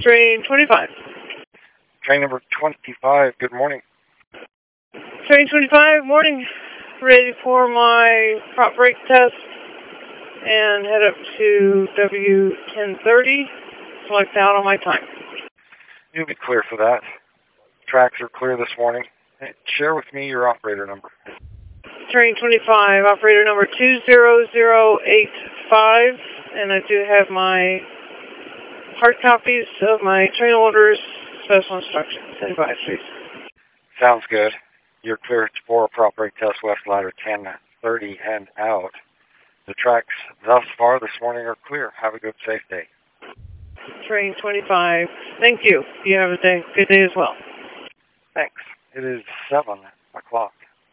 Train 25. Train number 25, good morning. Train 25, morning. Ready for my prop brake test and head up to W1030. Select out on my time. You'll be clear for that. Tracks are clear this morning. Share with me your operator number. Train 25, operator number 20085, and I do have my hard copies of my train orders, special instructions. Advise, please. Sounds good. You're clear for a prop brake test west ladder 1030 and out. The tracks thus far this morning are clear. Have a good, safe day. Train 25, thank you. You have a good day as well. Thanks. It is 7 o'clock.